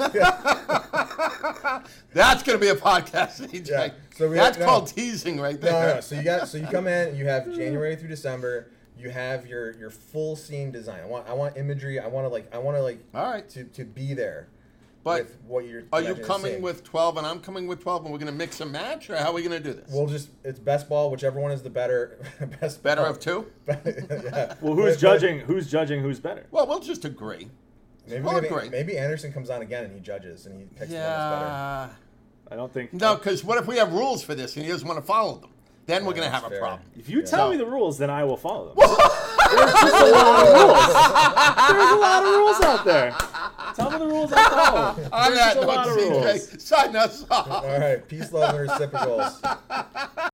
That's going to be a podcast, CJ.
Yeah, so we
That's
no.
called teasing right there.
No. So you come in. You have January through December. You have your full scene design. I want imagery. I want to
All right.
to be there.
But
with what you're.
are you
imagining
coming
seeing.
with 12 and I'm coming with 12 and we're going to mix and match, or how are we going to do this?
It's best ball. Whichever one is the better. Best.
Better
ball.
of two?
Yeah.
Well, who's
But-
judging? Who's judging? Who's better?
Well, we'll just agree.
Maybe Anderson comes on again and he judges and he picks the one that's better.
Yeah.
I don't think.
No, because what if we have rules for this and he doesn't want to follow them? Then we're going to
that's
have a
fair.
problem.
If you
Yeah.
tell me the rules, then I will follow them. There's just a lot of rules. There's a lot of rules out there. Tell me the rules I follow.
On
There's
that
just a lot
note,
of rules.
CJ, sign us off.
All right. Peace, love, and reciprocals.